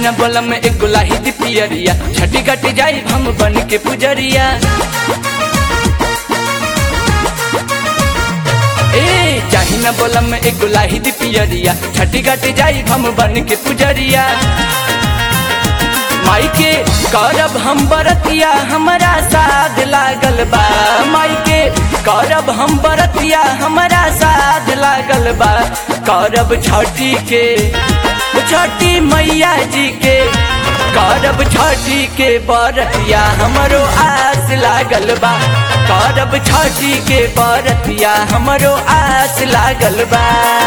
न बोलम एक गुलाही दी पियरिया छठी घट जाई हम बन के पुजरिया। चाही न बोलम एक गुलाही दी पियरिया छठी घट जाई हम बन के पुजरिया। माई के करब हम बरतिया हमरा साथ लागल बा। माई के करब हम बरतिया हमरा साथ लागल बा। करब छठी के छठी मैया जी के करब छठी के बरतिया हमरो आस लागल बा। करब छठी के बरतिया हमरो आस लागल बा।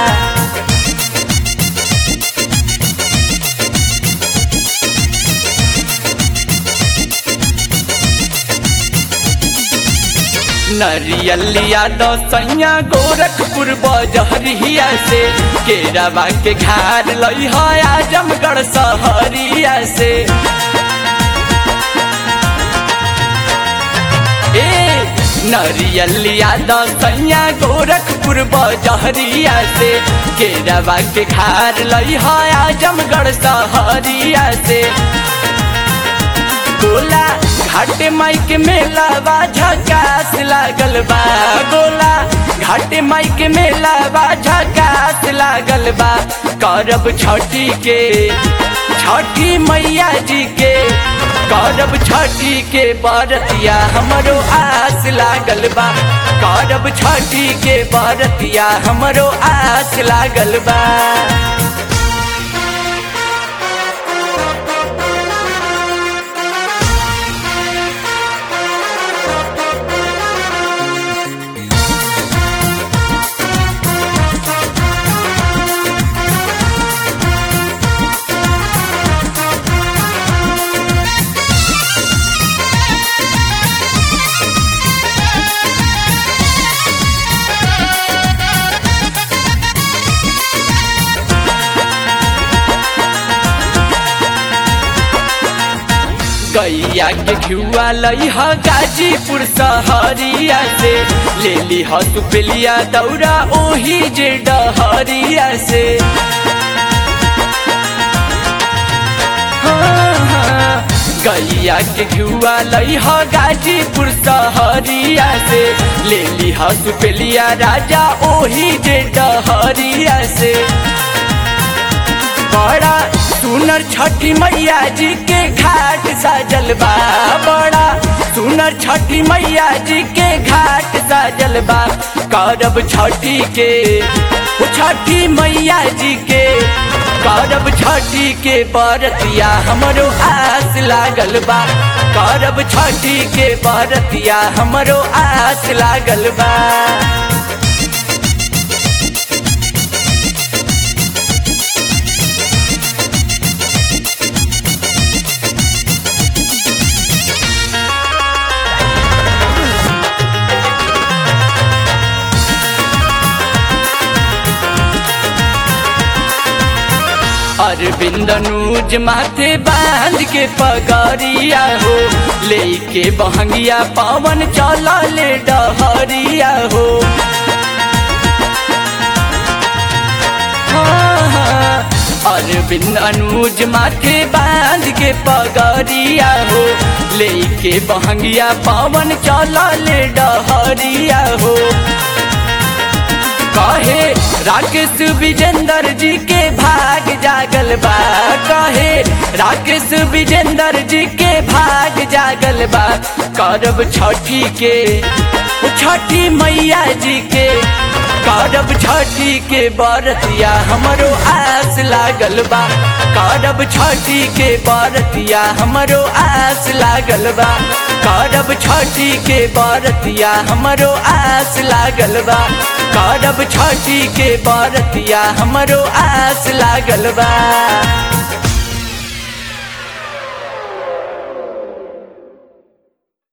नरियलिया दसैया गोरखपुर बजहरिया से केरावा के घाट लई है आजमगढ़ सहरिया से। नरियलिया दसैया गोरखपुर बजहरिया से केरावा के घाट लई है आजमगढ़ सहरिया से। गोला घाट माई के मेला बा झकास लागल बा। गोला घाट माई के मेला बा झकास लागल बा। करब छठी के छठी मैया जी के करब छठी के बरतिया हमरो आस लागल बा। करब छठी के बरतिया हमरो आस लागल बा। गैया के घिउआ लई ह गाजीपुर सहरिया से ले ली ह सुपेलिया दौरा ओही जे डहरिया से। गैया के घिउआ लई ह गाजीपुर सहरिया से ले ली ह सुपेलिया राजा ओही जे डहरिया से। बड़ा सुनर छठी मैया जी के घाट साजल बा। बड़ा सुनर छठी मैया जी के घाट साजल बा। करब छठी के छठी मैया जी के करब छठी के बरतिया हमरो आस लागल बा। करब छठी के बरतिया हमरो आस लागल बा। अरविंद अनुज माथे बांध के पगड़िया हो लेके बहंगिया पवन चला ले डहरिया हो। अरविंद अनुज माथे बांध के पगड़िया हो लेके बहंगिया पवन चला ले डहरिया हो। कहे राकेश विजेंद्र जी के भाग जागल बा। कहे राकेश विजेंद्र जी के भाग जागल बा। करब छठी के छठी मैया जी के करब छठी के बरतिया हमरो आस लागल बा। करब छठी के बरतिया हमरो आस लागल बा। करब छठी के बरतिया हमरो आस लागल बा। करब छठी के बरतिया हमरो आस लागल बा।